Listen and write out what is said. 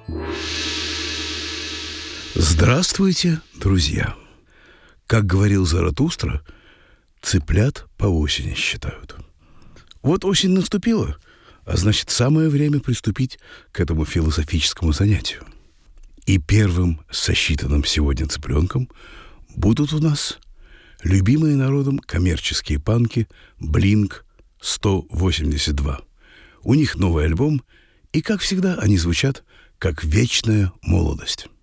Здравствуйте, друзья! Как говорил Заратустра, цыплят по осени считают. Вот осень наступила, а значит, самое время приступить к этому философическому занятию. И первым сосчитанным сегодня цыпленком будут у нас любимые народом коммерческие панки Blink-182. У них новый альбом, и, как всегда, они звучат как вечная молодость.